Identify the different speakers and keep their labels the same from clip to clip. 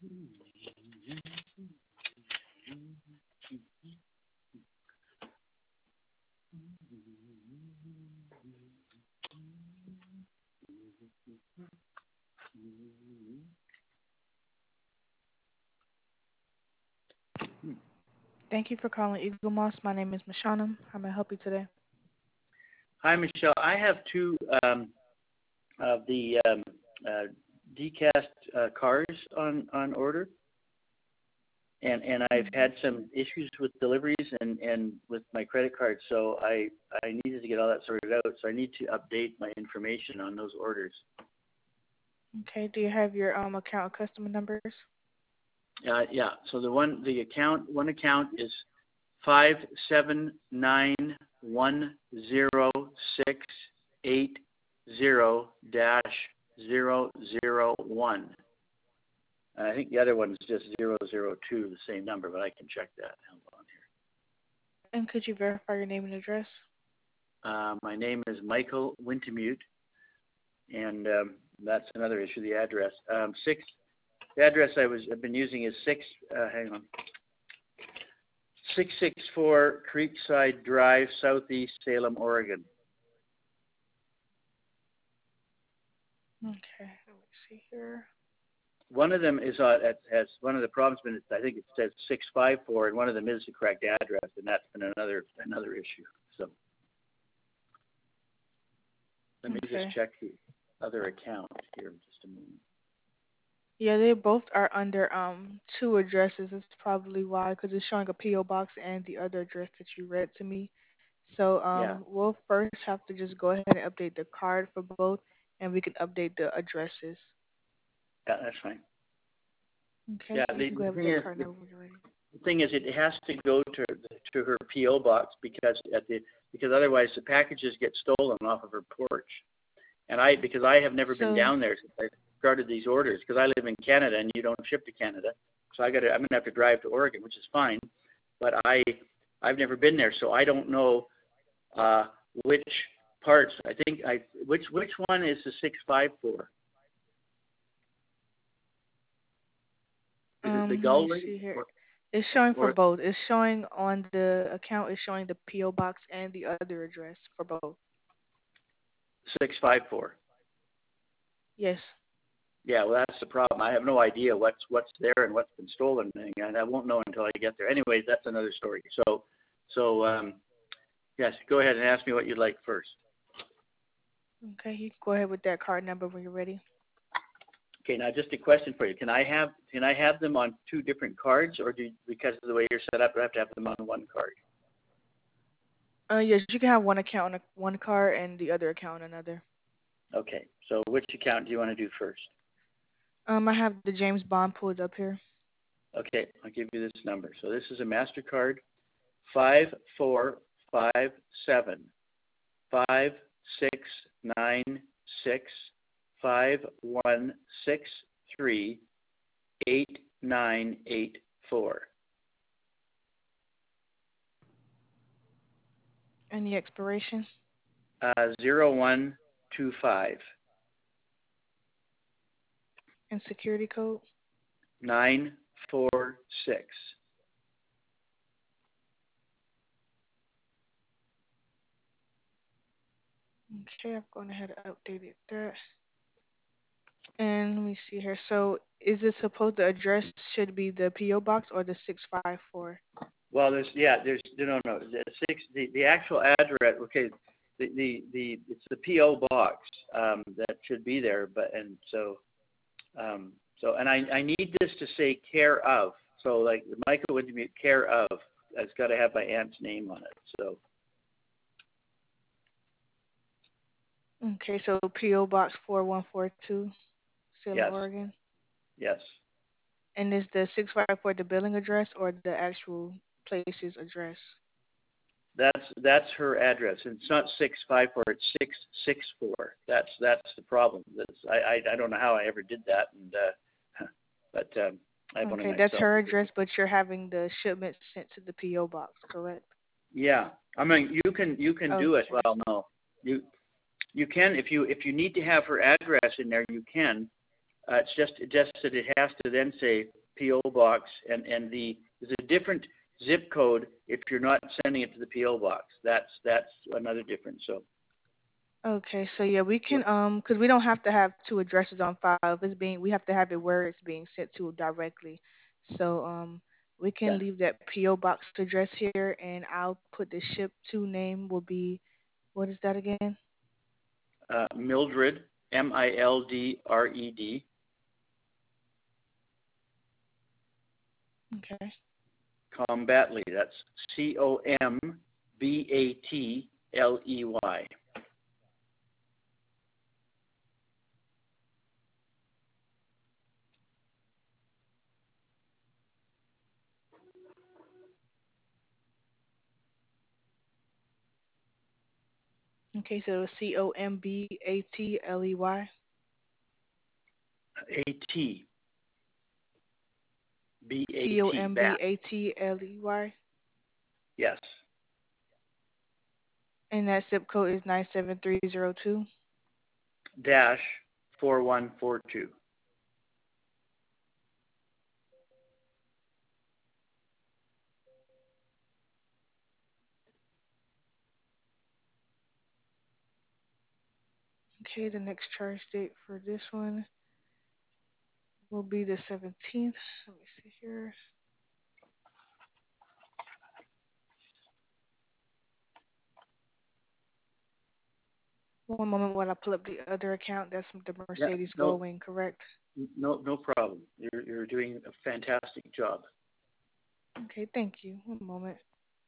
Speaker 1: Thank you for calling Eagle Moss. My name is Mashana. How may I help you today?
Speaker 2: Hi, Michelle. I have two of the uh, decast cars on order, and I've had some issues with deliveries and with my credit card, so I needed to get all that sorted out. So I need to update my information on those orders.
Speaker 1: Okay. Do you have your account or customer numbers?
Speaker 2: Yeah. So one account is 579106800-001. I think the other one is just 002, the same number, but I can check that. Hold on
Speaker 1: And could you verify your name and address?
Speaker 2: here. My name is Michael Wintemute, and that's another issue. The address, the address I've been using is 664 Creekside Drive, Southeast Salem, Oregon.
Speaker 1: Okay. Let me see here.
Speaker 2: One of them is has one of the problems been, I think it says 654, and one of them is the correct address, and that's been another issue. So let me just check the other account here in just a moment.
Speaker 1: Yeah, they both are under two addresses. That's probably why, because it's showing a PO box and the other address that you read to me. So we'll first have to just go ahead and update the card for both, and we can update the addresses.
Speaker 2: Yeah, that's fine.
Speaker 1: Okay.
Speaker 2: Yeah,
Speaker 1: So you can go ahead with that card number when you're ready.
Speaker 2: the thing is, it has to go to her PO box because otherwise the packages get stolen off of her porch. And because I have never been down there since I started these orders, because I live in Canada and you don't ship to Canada, so I'm gonna have to drive to Oregon, which is fine. But I've never been there, so I don't know which parts. I think which one is the 654? Is it the gull ring?
Speaker 1: See here. It's showing for both. It's showing on the account. It's showing the PO box and the other address for both.
Speaker 2: 654.
Speaker 1: Yes.
Speaker 2: Yeah, well, that's the problem. I have no idea what's there and what's been stolen, and I won't know until I get there. Anyways, that's another story. So yes, go ahead and ask me what you'd like first.
Speaker 1: Okay, you can go ahead with that card number when you're ready.
Speaker 2: Okay, now just a question for you. Can I have them on two different cards, or because of the way you're set up, I have to have them on one card?
Speaker 1: Yes, you can have one account on one card and the other account on another.
Speaker 2: Okay, so which account do you want to do first?
Speaker 1: I have the James Bond pulled up here.
Speaker 2: Okay, I'll give you this number. So this is a MasterCard, 5457 5696 5163 8984.
Speaker 1: And the expiration?
Speaker 2: 0125.
Speaker 1: And security code?
Speaker 2: 946.
Speaker 1: Okay, I'm going ahead and update that. And let me see here. So is it supposed the address should be the PO box or the 654?
Speaker 2: Well, there's no the actual address. Okay, it's the PO box that should be there, but I need this to say care of. So like Michael would be care of. It's got to have my aunt's name on it. So.
Speaker 1: Okay, so PO Box 4142, Salem,
Speaker 2: Yes.
Speaker 1: Oregon.
Speaker 2: Yes.
Speaker 1: And is the 654 the billing address or the actual place's address?
Speaker 2: That's her address. It's not 654. It's 664. That's the problem. I don't know how I ever did that, but I have one of myself.
Speaker 1: Okay, that's her address, but you're having the shipment sent to the PO box, correct?
Speaker 2: Yeah, I mean you can do it. Well, no, you can if you need to have her address in there, you can. It's just that it has to then say PO box, and there's a different zip code if you're not sending it to the PO box. That's another difference. So.
Speaker 1: Okay, so yeah, we can because we don't have to have two addresses on file. If it's being, we have to have it where it's being sent to directly. So we can
Speaker 2: Yeah.
Speaker 1: leave that PO box address here, and I'll put the ship to name will be, what is that again?
Speaker 2: Mildred, Mildred.
Speaker 1: Okay.
Speaker 2: Combatley. That's Combatley.
Speaker 1: Okay, so Combatley.
Speaker 2: A-T. B-A-T. Bat.
Speaker 1: Combatley.
Speaker 2: Yes.
Speaker 1: And that zip code is 97302.
Speaker 2: Dash 4142.
Speaker 1: Okay, the next charge date for this one will be the 17th. Let me see here. One moment while I pull up the other account. That's the
Speaker 2: Yeah.
Speaker 1: Mercedes
Speaker 2: No.
Speaker 1: Goldwing, correct?
Speaker 2: No problem. You're doing a fantastic job.
Speaker 1: Okay, thank you. One moment.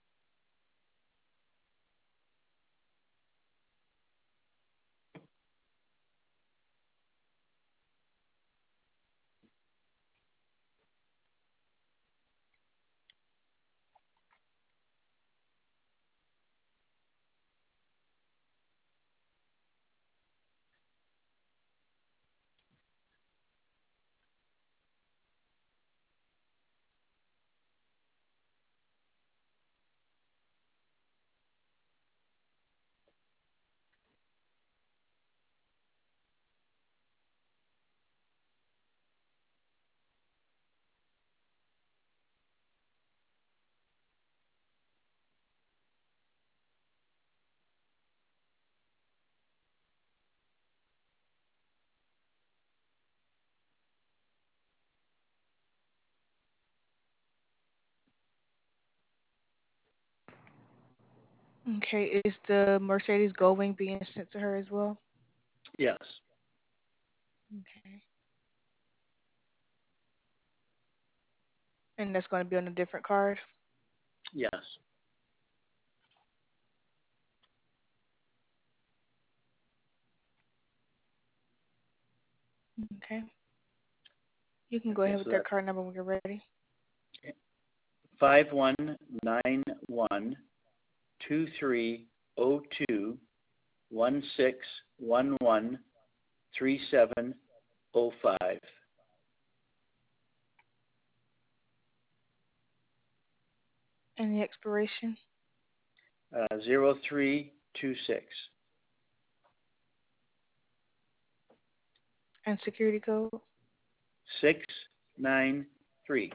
Speaker 1: Okay, is the Mercedes Goldwing being sent to her as well?
Speaker 2: Yes.
Speaker 1: Okay. And that's going to be on a different card?
Speaker 2: Yes.
Speaker 1: Okay. You can go
Speaker 2: Okay.
Speaker 1: ahead with
Speaker 2: So
Speaker 1: that
Speaker 2: that's
Speaker 1: card number when you're ready.
Speaker 2: 519123113705.
Speaker 1: And the expiration?
Speaker 2: 0326.
Speaker 1: And security code?
Speaker 2: 693.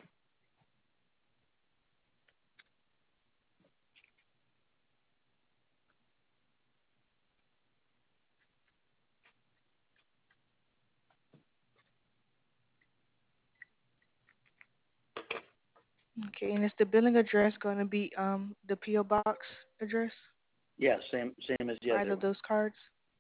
Speaker 1: Okay, and is the billing address going to be the PO box address?
Speaker 2: Yes, same as the
Speaker 1: Either
Speaker 2: other
Speaker 1: of
Speaker 2: one.
Speaker 1: those cards?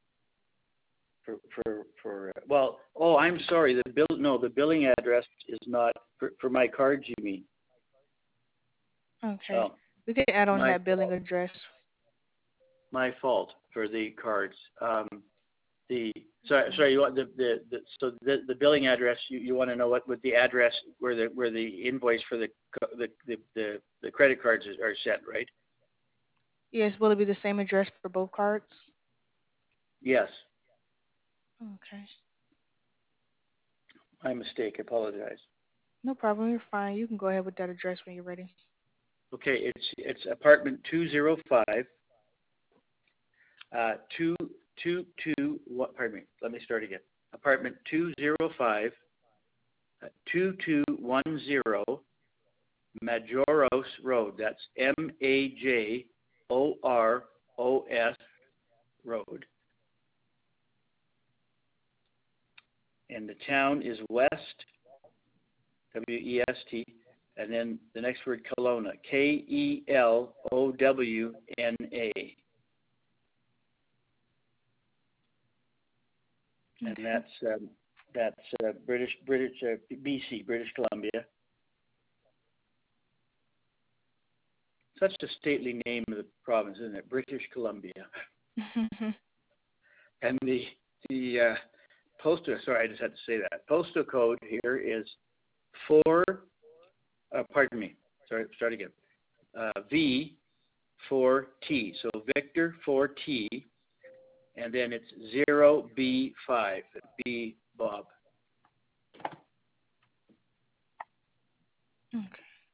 Speaker 2: Well, I'm sorry. The billing address is not for my cards. You mean?
Speaker 1: Okay.
Speaker 2: Oh,
Speaker 1: We can add on
Speaker 2: my
Speaker 1: that billing address.
Speaker 2: my fault for the cards. Sorry. You want the billing address? You want to know what the address where the invoice for the credit cards are set, right?
Speaker 1: Yes, will it be the same address for both cards?
Speaker 2: Yes.
Speaker 1: Okay.
Speaker 2: My mistake. I apologize.
Speaker 1: No problem. You're fine. You can go ahead with that address when you're ready.
Speaker 2: Okay. It's apartment 205. 222. What? Pardon me. Let me start again. apartment 205, 2210 Majoros Road. That's Majoros Road. And the town is West, W-E-S-T, and then the next word, Kelowna, Kelowna. And that's BC, British Columbia. Such a stately name of the province, isn't it? British Columbia. And the postal, sorry, I just had to say that. Postal code here is start again. V4T. So Victor 4T, and then it's 0B5. B Bob.
Speaker 1: Okay.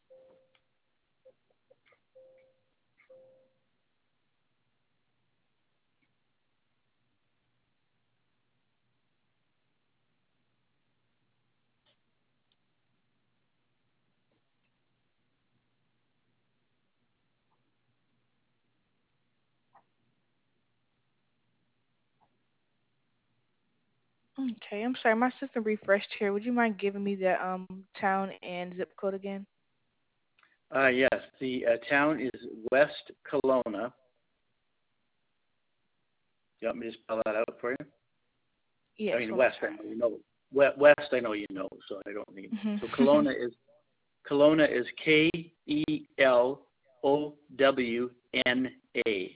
Speaker 1: Okay, I'm sorry, my system refreshed here. Would you mind giving me the town and zip code again?
Speaker 2: Yes, the town is West Kelowna. Do you want me to spell that out for you?
Speaker 1: Yes.
Speaker 2: I mean, West, I know you know. West, I know you know, so I don't need. So Kelowna is Kelowna.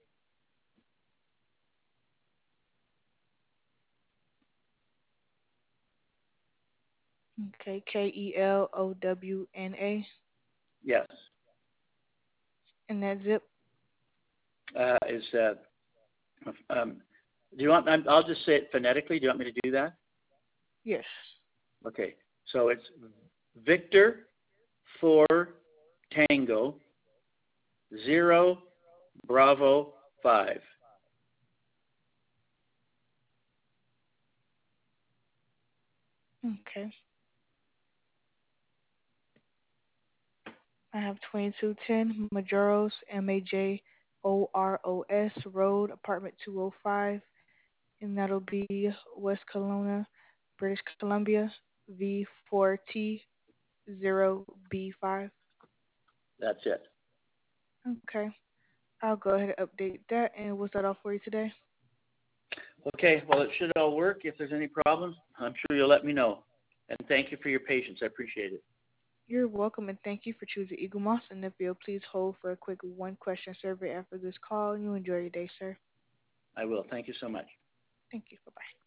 Speaker 1: Okay, Kelowna.
Speaker 2: Yes.
Speaker 1: And that zip?
Speaker 2: Is do you want? I'll just say it phonetically. Do you want me to do that?
Speaker 1: Yes.
Speaker 2: Okay. So it's Victor 4 Tango 0 Bravo 5.
Speaker 1: Okay. I have 2210 Majoros, Majoros Road, apartment 205, and that'll be West Kelowna, British Columbia, V4T0B5.
Speaker 2: That's it.
Speaker 1: Okay. I'll go ahead and update that. And was that all for you today?
Speaker 2: Okay. Well, it should all work. If there's any problems, I'm sure you'll let me know. And thank you for your patience. I appreciate it.
Speaker 1: You're welcome, and thank you for choosing Eagle Moss. And if you'll please hold for a quick one-question survey after this call, and you enjoy your day, sir.
Speaker 2: I will. Thank you so much.
Speaker 1: Thank you. Bye-bye.